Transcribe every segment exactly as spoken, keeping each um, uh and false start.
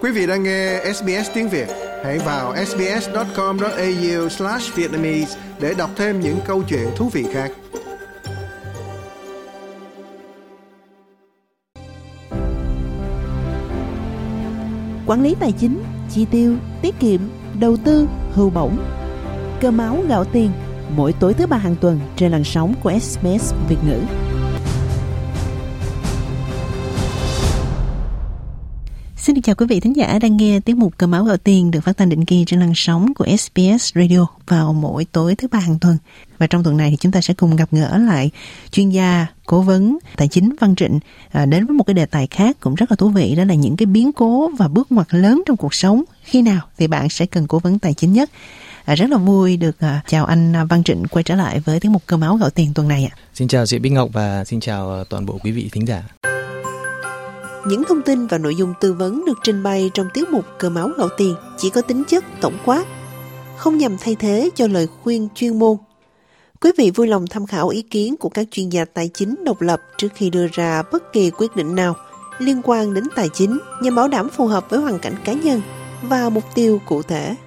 Quý vị đang nghe ét bê ét tiếng Việt. Hãy vào ét bê ét chấm com chấm a u slash vietnamese để đọc thêm những câu chuyện thú vị khác. Quản lý tài chính, chi tiêu, tiết kiệm, đầu tư, hưu bổng. Cơm áo gạo tiền, mỗi tối thứ ba hàng tuần trên làn sóng của ét bê ét Việt ngữ. Xin chào quý vị thính giả đang nghe tiết mục Cơm áo gạo tiền được phát thanh định kỳ trên làn sóng của ét bê ét Radio vào mỗi tối thứ ba hàng tuần. Và trong tuần này thì chúng ta sẽ cùng gặp gỡ lại chuyên gia cố vấn tài chính Văn Trịnh à, đến với một cái đề tài khác cũng rất là thú vị, đó là những cái biến cố và bước ngoặt lớn trong cuộc sống. Khi nào thì bạn sẽ cần cố vấn tài chính nhất? À, rất là vui được à, chào anh Văn Trịnh quay trở lại với tiết mục Cơm áo gạo tiền tuần này ạ. Xin chào chị Bích Ngọc và xin chào toàn bộ quý vị thính giả. Những thông tin và nội dung tư vấn được trình bày trong tiết mục Cơm áo gạo tiền chỉ có tính chất tổng quát, không nhằm thay thế cho lời khuyên chuyên môn. Quý vị vui lòng tham khảo ý kiến của các chuyên gia tài chính độc lập trước khi đưa ra bất kỳ quyết định nào liên quan đến tài chính nhằm bảo đảm phù hợp với hoàn cảnh cá nhân và mục tiêu cụ thể.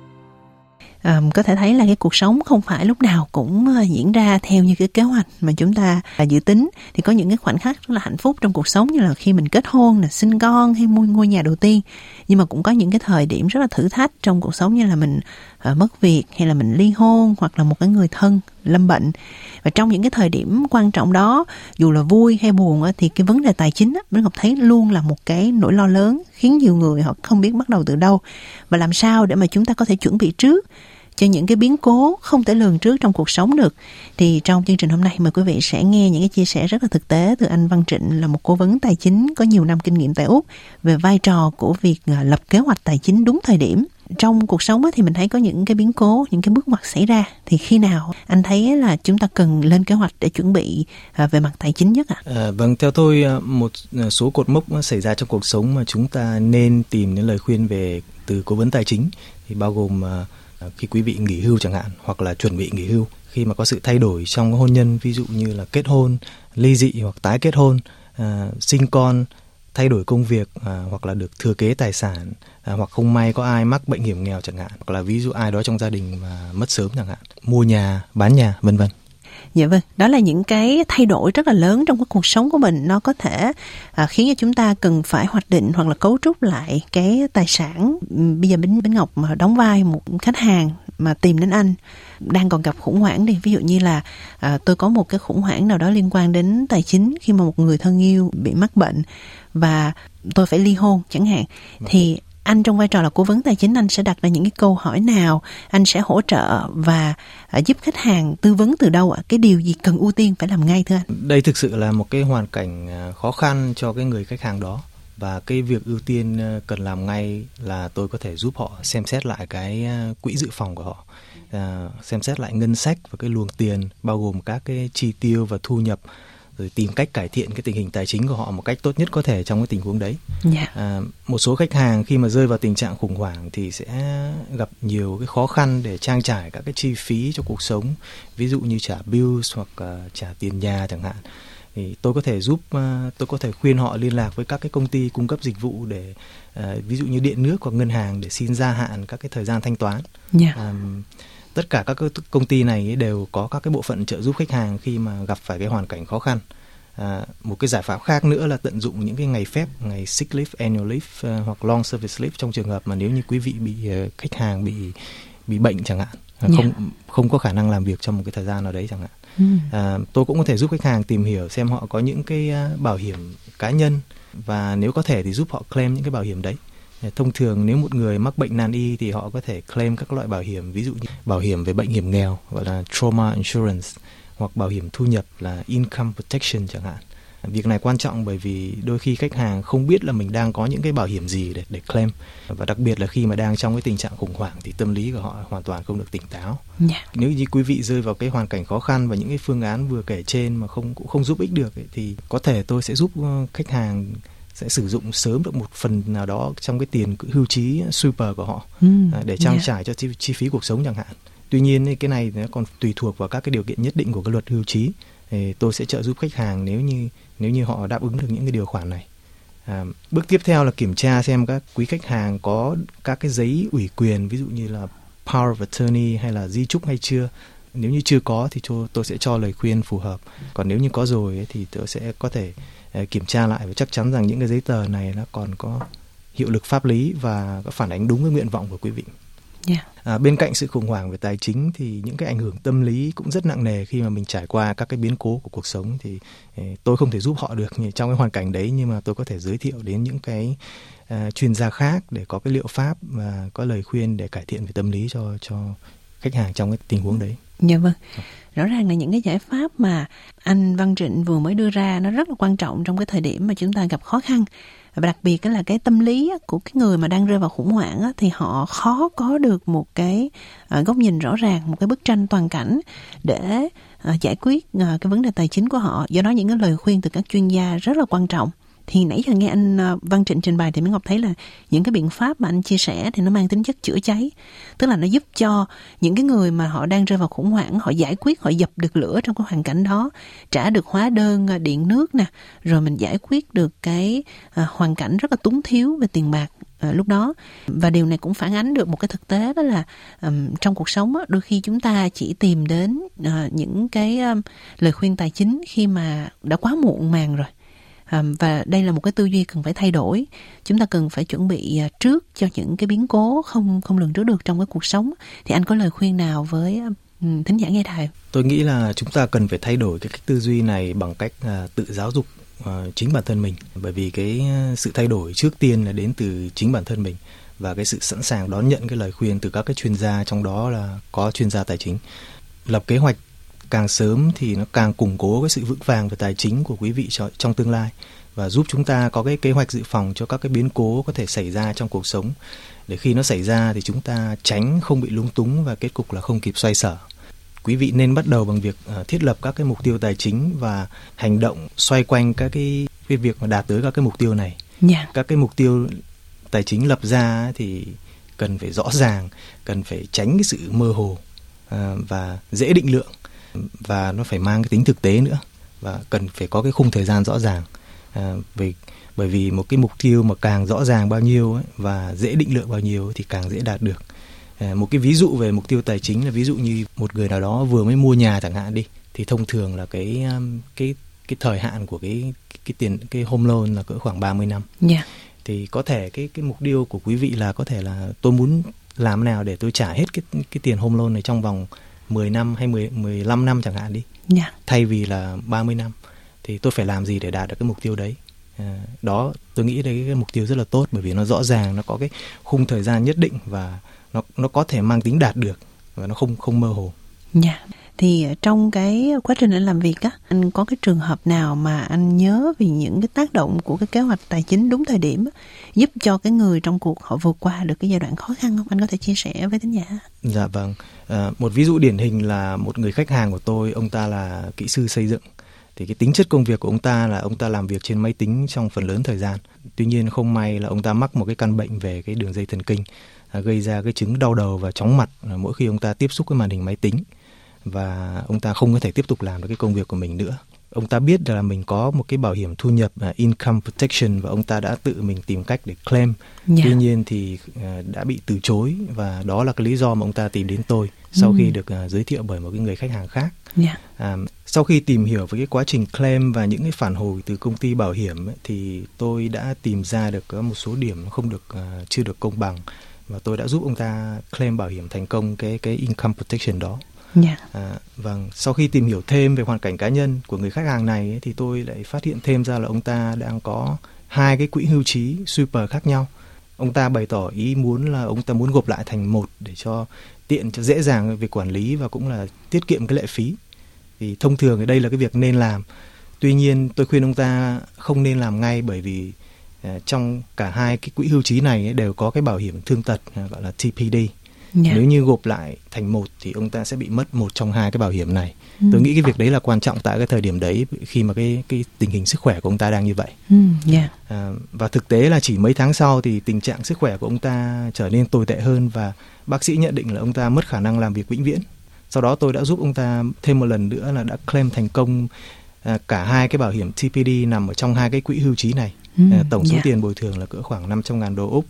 À, có thể thấy là cái cuộc sống không phải lúc nào cũng diễn ra theo như cái kế hoạch mà chúng ta dự tính. Thì có những cái khoảnh khắc rất là hạnh phúc trong cuộc sống, như là khi mình kết hôn, là sinh con hay mua ngôi nhà đầu tiên. Nhưng mà cũng có những cái thời điểm rất là thử thách trong cuộc sống, như là mình uh, mất việc, hay là mình ly hôn, hoặc là một cái người thân lâm bệnh. Và trong những cái thời điểm quan trọng đó, dù là vui hay buồn, thì cái vấn đề tài chính mình Ngọc thấy luôn là một cái nỗi lo lớn, khiến nhiều người họ không biết bắt đầu từ đâu và làm sao để mà chúng ta có thể chuẩn bị trước cho những cái biến cố không thể lường trước trong cuộc sống được. Thì trong chương trình hôm nay mời quý vị sẽ nghe những cái chia sẻ rất là thực tế từ anh Văn Trịnh, là một cố vấn tài chính có nhiều năm kinh nghiệm tại Úc, về vai trò của việc lập kế hoạch tài chính đúng thời điểm. Trong cuộc sống thì mình thấy có những cái biến cố, những cái bước ngoặt xảy ra, thì khi nào anh thấy là chúng ta cần lên kế hoạch để chuẩn bị về mặt tài chính nhất ạ? À? À, vâng, theo tôi một số cột mốc xảy ra trong cuộc sống mà chúng ta nên tìm những lời khuyên về từ cố vấn tài chính thì bao gồm khi quý vị nghỉ hưu chẳng hạn, hoặc là chuẩn bị nghỉ hưu, khi mà có sự thay đổi trong hôn nhân, ví dụ như là kết hôn, ly dị hoặc tái kết hôn, à, sinh con, thay đổi công việc, à, hoặc là được thừa kế tài sản, à, hoặc không may có ai mắc bệnh hiểm nghèo chẳng hạn, hoặc là ví dụ ai đó trong gia đình mà mất sớm chẳng hạn, mua nhà, bán nhà, vân vân. Dạ vâng, đó là những cái thay đổi rất là lớn trong cái cuộc sống của mình. Nó có thể à, khiến cho chúng ta cần phải hoạch định hoặc là cấu trúc lại cái tài sản. Bây giờ Bính, Bính Ngọc mà đóng vai một khách hàng mà tìm đến anh đang còn gặp khủng hoảng đi. Ví dụ như là à, tôi có một cái khủng hoảng nào đó liên quan đến tài chính khi mà một người thân yêu bị mắc bệnh và tôi phải ly hôn chẳng hạn. Vâng. Thì anh trong vai trò là cố vấn tài chính, anh sẽ đặt ra những cái câu hỏi nào, anh sẽ hỗ trợ và uh, giúp khách hàng tư vấn từ đâu ạ? Cái điều gì cần ưu tiên phải làm ngay thưa anh? Đây thực sự là một cái hoàn cảnh khó khăn cho cái người khách hàng đó, và cái việc ưu tiên cần làm ngay là tôi có thể giúp họ xem xét lại cái quỹ dự phòng của họ, uh, xem xét lại ngân sách và cái luồng tiền, bao gồm các cái chi tiêu và thu nhập, rồi tìm cách cải thiện cái tình hình tài chính của họ một cách tốt nhất có thể trong cái tình huống đấy. Yeah. À, một số khách hàng khi mà rơi vào tình trạng khủng hoảng thì sẽ gặp nhiều cái khó khăn để trang trải các cái chi phí cho cuộc sống, ví dụ như trả bills hoặc uh, trả tiền nhà chẳng hạn. Thì tôi có thể giúp, uh, tôi có thể khuyên họ liên lạc với các cái công ty cung cấp dịch vụ để uh, ví dụ như điện nước hoặc ngân hàng để xin gia hạn các cái thời gian thanh toán. Yeah. À, tất cả các công ty này đều có các cái bộ phận trợ giúp khách hàng khi mà gặp phải cái hoàn cảnh khó khăn. À, một cái giải pháp khác nữa là tận dụng những cái ngày phép, ngày sick leave, annual leave uh, hoặc long service leave trong trường hợp mà nếu như quý vị bị uh, khách hàng bị bị bệnh chẳng hạn, yeah. không không có khả năng làm việc trong một cái thời gian nào đấy chẳng hạn. Mm. À, tôi cũng có thể giúp khách hàng tìm hiểu xem họ có những cái uh, bảo hiểm cá nhân, và nếu có thể thì giúp họ claim những cái bảo hiểm đấy. Thông thường nếu một người mắc bệnh nan y thì họ có thể claim các loại bảo hiểm, ví dụ như bảo hiểm về bệnh hiểm nghèo gọi là trauma insurance, hoặc bảo hiểm thu nhập là income protection chẳng hạn. Việc này quan trọng bởi vì đôi khi khách hàng không biết là mình đang có những cái bảo hiểm gì để, để claim, và đặc biệt là khi mà đang trong cái tình trạng khủng hoảng thì tâm lý của họ hoàn toàn không được tỉnh táo. Yeah. Nếu như quý vị rơi vào cái hoàn cảnh khó khăn và những cái phương án vừa kể trên mà không cũng không giúp ích được ấy, thì có thể tôi sẽ giúp khách hàng sẽ sử dụng sớm được một phần nào đó trong cái tiền hưu trí super của họ, mm, để trang yeah. trải cho chi, chi phí cuộc sống chẳng hạn. Tuy nhiên cái này nó còn tùy thuộc vào các cái điều kiện nhất định của cái luật hưu trí. Thì tôi sẽ trợ giúp khách hàng nếu như nếu như họ đáp ứng được những cái điều khoản này. À, bước tiếp theo là kiểm tra xem các quý khách hàng có các cái giấy ủy quyền, ví dụ như là Power of Attorney hay là di chúc hay chưa. Nếu như chưa có thì cho, tôi sẽ cho lời khuyên phù hợp. Còn nếu như có rồi ấy, thì tôi sẽ có thể uh, kiểm tra lại và chắc chắn rằng những cái giấy tờ này nó còn có hiệu lực pháp lý và có phản ánh đúng với nguyện vọng của quý vị. Yeah. À, bên cạnh sự khủng hoảng về tài chính thì những cái ảnh hưởng tâm lý cũng rất nặng nề khi mà mình trải qua các cái biến cố của cuộc sống. Thì eh, tôi không thể giúp họ được trong cái hoàn cảnh đấy, nhưng mà tôi có thể giới thiệu đến những cái uh, chuyên gia khác để có cái liệu pháp và có lời khuyên để cải thiện về tâm lý cho cho khách hàng trong cái tình huống đấy. Dạ vâng. Rõ ràng là những cái giải pháp mà anh Văn Trịnh vừa mới đưa ra nó rất là quan trọng trong cái thời điểm mà chúng ta gặp khó khăn. Và đặc biệt là cái tâm lý của cái người mà đang rơi vào khủng hoảng thì họ khó có được một cái góc nhìn rõ ràng, một cái bức tranh toàn cảnh để giải quyết cái vấn đề tài chính của họ. Do đó những cái lời khuyên từ các chuyên gia rất là quan trọng. Thì nãy giờ nghe anh Văn Trịnh trình bày thì Mỹ Ngọc thấy là những cái biện pháp mà anh chia sẻ thì nó mang tính chất chữa cháy. Tức là nó giúp cho những cái người mà họ đang rơi vào khủng hoảng, họ giải quyết, họ dập được lửa trong cái hoàn cảnh đó, trả được hóa đơn điện nước nè, rồi mình giải quyết được cái à, hoàn cảnh rất là túng thiếu về tiền bạc à, lúc đó. Và điều này cũng phản ánh được một cái thực tế, đó là um, trong cuộc sống á, đôi khi chúng ta chỉ tìm đến uh, những cái um, lời khuyên tài chính khi mà đã quá muộn màng rồi. Và đây là một cái tư duy cần phải thay đổi. Chúng ta cần phải chuẩn bị trước cho những cái biến cố không không lường trước được trong cái cuộc sống. Thì anh có lời khuyên nào với um, thính giả nghe đài? Tôi nghĩ là chúng ta cần phải thay đổi cái cách tư duy này bằng cách uh, tự giáo dục uh, chính bản thân mình. Bởi vì cái uh, sự thay đổi trước tiên là đến từ chính bản thân mình, và cái sự sẵn sàng đón nhận cái lời khuyên từ các cái chuyên gia, trong đó là có chuyên gia tài chính. Lập kế hoạch càng sớm thì nó càng củng cố cái sự vững vàng về tài chính của quý vị trong tương lai, và giúp chúng ta có cái kế hoạch dự phòng cho các cái biến cố có thể xảy ra trong cuộc sống, để khi nó xảy ra thì chúng ta tránh không bị lúng túng và kết cục là không kịp xoay sở. Quý vị nên bắt đầu bằng việc uh, thiết lập các cái mục tiêu tài chính và hành động xoay quanh các cái, cái việc mà đạt tới các cái mục tiêu này. Yeah. Các cái mục tiêu tài chính lập ra thì cần phải rõ ràng, cần phải tránh cái sự mơ hồ uh, và dễ định lượng, và nó phải mang cái tính thực tế nữa, và cần phải có cái khung thời gian rõ ràng. À, vì, bởi vì một cái mục tiêu mà càng rõ ràng bao nhiêu ấy, và dễ định lượng bao nhiêu ấy, thì càng dễ đạt được. À, một cái ví dụ về mục tiêu tài chính là ví dụ như một người nào đó vừa mới mua nhà chẳng hạn đi, thì thông thường là cái cái cái thời hạn của cái cái tiền cái home loan là cỡ khoảng ba mươi năm. Yeah. Thì có thể cái cái mục tiêu của quý vị là có thể là tôi muốn làm thế nào để tôi trả hết cái cái tiền home loan này trong vòng mười năm hay mười, mười lăm năm chẳng hạn đi. Yeah. Thay vì là ba mươi năm. Thì tôi phải làm gì để đạt được cái mục tiêu đấy. À, đó, tôi nghĩ đấy cái mục tiêu rất là tốt, bởi vì nó rõ ràng, nó có cái khung thời gian nhất định, và nó nó có thể mang tính đạt được, và nó không không mơ hồ. Yeah. Thì trong cái quá trình anh làm việc á, anh có cái trường hợp nào mà anh nhớ vì những cái tác động của cái kế hoạch tài chính đúng thời điểm á, giúp cho cái người trong cuộc họ vượt qua được cái giai đoạn khó khăn không? Anh có thể chia sẻ với thính giả. Dạ vâng. À, một ví dụ điển hình là một người khách hàng của tôi, ông ta là kỹ sư xây dựng. Thì cái tính chất công việc của ông ta là ông ta làm việc trên máy tính trong phần lớn thời gian. Tuy nhiên không may là ông ta mắc một cái căn bệnh về cái đường dây thần kinh, à, gây ra cái chứng đau đầu và chóng mặt à, mỗi khi ông ta tiếp xúc với màn hình máy tính. Và ông ta không có thể tiếp tục làm được cái công việc của mình nữa. Ông ta biết là mình có một cái bảo hiểm thu nhập uh, income protection, và ông ta đã tự mình tìm cách để claim. Yeah. Tuy nhiên thì uh, đã bị từ chối, và đó là cái lý do mà ông ta tìm đến tôi sau mm. khi được uh, giới thiệu bởi một cái người khách hàng khác. Yeah. Uh, sau khi tìm hiểu về cái quá trình claim và những cái phản hồi từ công ty bảo hiểm ấy, thì tôi đã tìm ra được có một số điểm không được uh, chưa được công bằng, và tôi đã giúp ông ta claim bảo hiểm thành công cái cái income protection đó. Yeah. À, vâng, sau khi tìm hiểu thêm về hoàn cảnh cá nhân của người khách hàng này ấy, thì tôi lại phát hiện thêm ra là ông ta đang có hai cái quỹ hưu trí super khác nhau. Ông ta bày tỏ ý muốn là ông ta muốn gộp lại thành một để cho tiện, cho dễ dàng việc quản lý, và cũng là tiết kiệm cái lệ phí. Thì thông thường thì đây là cái việc nên làm. Tuy nhiên tôi khuyên ông ta không nên làm ngay, bởi vì uh, trong cả hai cái quỹ hưu trí này ấy, đều có cái bảo hiểm thương tật uh, gọi là T P D. Yeah. Nếu như gộp lại thành một thì ông ta sẽ bị mất một trong hai cái bảo hiểm này. Mm. Tôi nghĩ cái việc đấy là quan trọng tại cái thời điểm đấy, khi mà cái cái tình hình sức khỏe của ông ta đang như vậy. Mm, yeah. à, và thực tế là chỉ mấy tháng sau thì tình trạng sức khỏe của ông ta trở nên tồi tệ hơn, và bác sĩ nhận định là ông ta mất khả năng làm việc vĩnh viễn. Sau đó tôi đã giúp ông ta thêm một lần nữa là đã claim thành công À, cả hai cái bảo hiểm tê pê đê nằm ở trong hai cái quỹ hưu trí này. Ừ, à, tổng số yeah. tiền bồi thường là cỡ khoảng năm trăm ngàn đô Úc.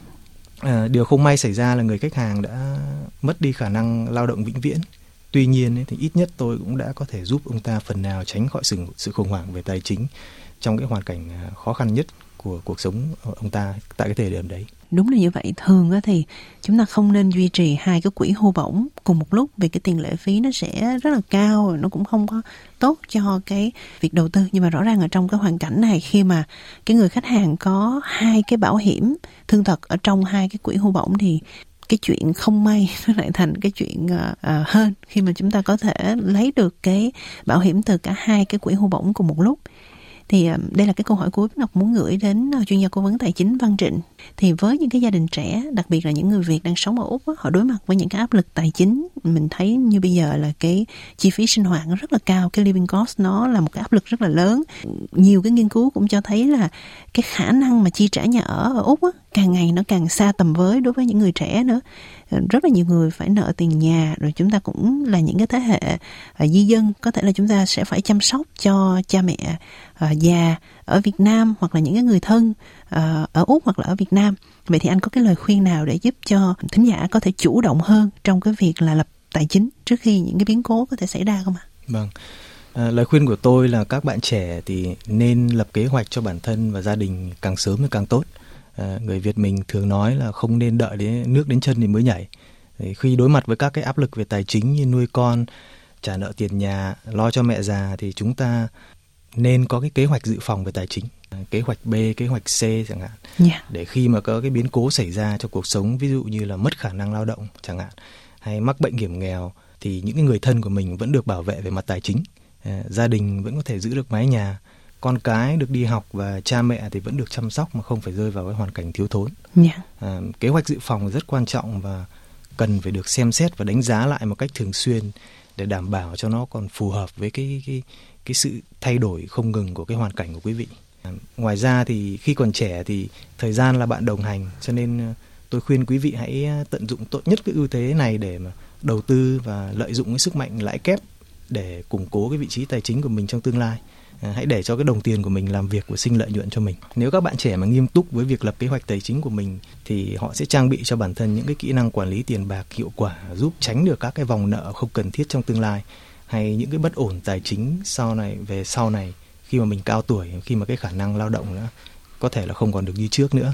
À, điều không may xảy ra là người khách hàng đã mất đi khả năng lao động vĩnh viễn. Tuy nhiên ấy, thì ít nhất tôi cũng đã có thể giúp ông ta phần nào tránh khỏi sự, sự khủng hoảng về tài chính trong cái hoàn cảnh khó khăn nhất của cuộc sống ông ta tại cái thời điểm đấy. Đúng là như vậy. Thường thì chúng ta không nên duy trì hai cái quỹ hưu bổng cùng một lúc, vì cái tiền lệ phí nó sẽ rất là cao, nó cũng không có tốt cho cái việc đầu tư. Nhưng mà rõ ràng ở trong cái hoàn cảnh này, khi mà cái người khách hàng có hai cái bảo hiểm thương tật ở trong hai cái quỹ hưu bổng, thì cái chuyện không may nó lại thành cái chuyện uh, uh, hơn khi mà chúng ta có thể lấy được cái bảo hiểm từ cả hai cái quỹ hưu bổng cùng một lúc. Thì uh, đây là cái câu hỏi cuối Ngọc muốn gửi đến uh, chuyên gia cố vấn tài chính Văn Trịnh. Thì với những cái gia đình trẻ, đặc biệt là những người Việt đang sống ở Úc á, họ đối mặt với những cái áp lực tài chính. Mình thấy như bây giờ là cái chi phí sinh hoạt nó rất là cao, cái living cost nó là một cái áp lực rất là lớn. Nhiều cái nghiên cứu cũng cho thấy là cái khả năng mà chi trả nhà ở ở Úc á, càng ngày nó càng xa tầm với đối với những người trẻ nữa. Rất là nhiều người phải nợ tiền nhà, rồi chúng ta cũng là những cái thế hệ uh, di dân, có thể là chúng ta sẽ phải chăm sóc cho cha mẹ uh, già ở Việt Nam, hoặc là những cái người thân uh, ở Úc hoặc là ở Việt Nam. Vậy thì anh có cái lời khuyên nào để giúp cho thính giả có thể chủ động hơn trong cái việc là lập tài chính trước khi những cái biến cố có thể xảy ra không ạ? Vâng. À, lời khuyên của tôi là các bạn trẻ thì nên lập kế hoạch cho bản thân và gia đình càng sớm thì càng tốt. À, người Việt mình thường nói là không nên đợi đến nước đến chân thì mới nhảy. Thì khi đối mặt với các cái áp lực về tài chính như nuôi con, trả nợ tiền nhà, lo cho mẹ già, thì chúng ta nên có cái kế hoạch dự phòng về tài chính, kế hoạch B, kế hoạch C chẳng hạn, yeah. để khi mà có cái biến cố xảy ra trong cuộc sống, ví dụ như là mất khả năng lao động chẳng hạn, hay mắc bệnh hiểm nghèo, thì những cái người thân của mình vẫn được bảo vệ về mặt tài chính, à, gia đình vẫn có thể giữ được mái nhà, con cái được đi học và cha mẹ thì vẫn được chăm sóc mà không phải rơi vào cái hoàn cảnh thiếu thốn. Yeah. À, kế hoạch dự phòng rất quan trọng và cần phải được xem xét và đánh giá lại một cách thường xuyên để đảm bảo cho nó còn phù hợp với cái cái cái sự thay đổi không ngừng của cái hoàn cảnh của quý vị. À, ngoài ra thì khi còn trẻ thì thời gian là bạn đồng hành, cho nên tôi khuyên quý vị hãy tận dụng tốt nhất cái ưu thế này để mà đầu tư và lợi dụng cái sức mạnh lãi kép để củng cố cái vị trí tài chính của mình trong tương lai. À, hãy để cho cái đồng tiền của mình làm việc và sinh lợi nhuận cho mình. Nếu các bạn trẻ mà nghiêm túc với việc lập kế hoạch tài chính của mình thì họ sẽ trang bị cho bản thân những cái kỹ năng quản lý tiền bạc hiệu quả, giúp tránh được các cái vòng nợ không cần thiết trong tương lai, hay những cái bất ổn tài chính sau này về sau này khi mà mình cao tuổi, khi mà cái khả năng lao động nữa có thể là không còn được như trước nữa.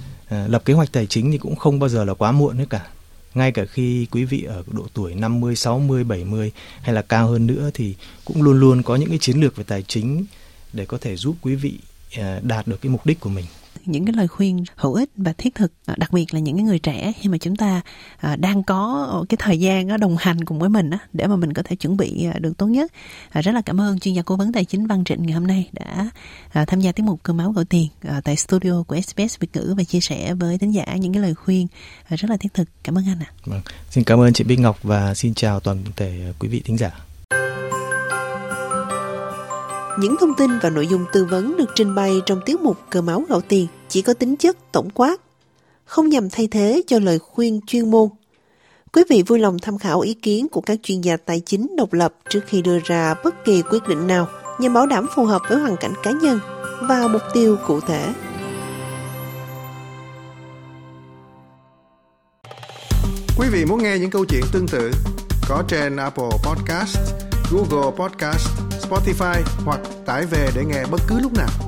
À, lập kế hoạch tài chính thì cũng không bao giờ là quá muộn nữa cả. Ngay cả khi quý vị ở độ tuổi năm mươi, sáu mươi, bảy mươi hay là cao hơn nữa thì cũng luôn luôn có những cái chiến lược về tài chính để có thể giúp quý vị đạt được cái mục đích của mình. Những cái lời khuyên hữu ích và thiết thực, đặc biệt là những cái người trẻ khi mà chúng ta đang có cái thời gian đồng hành cùng với mình để mà mình có thể chuẩn bị được tốt nhất. Rất là cảm ơn chuyên gia cố vấn tài chính Văn Trịnh ngày hôm nay đã tham gia tiết mục Cơm Áo Gạo Tiền tại studio của ét bê ét Việt ngữ và chia sẻ với thính giả những cái lời khuyên rất là thiết thực. Cảm ơn anh ạ. Vâng, xin cảm ơn chị Bích Ngọc và xin chào toàn thể quý vị thính giả. Những thông tin và nội dung tư vấn được trình bày trong tiết mục Cơm Áo Gạo Tiền chỉ có tính chất tổng quát, không nhằm thay thế cho lời khuyên chuyên môn. Quý vị vui lòng tham khảo ý kiến của các chuyên gia tài chính độc lập trước khi đưa ra bất kỳ quyết định nào nhằm bảo đảm phù hợp với hoàn cảnh cá nhân và mục tiêu cụ thể. Quý vị muốn nghe những câu chuyện tương tự có trên Apple Podcast, Google Podcast, Spotify hoặc tải về để nghe bất cứ lúc nào.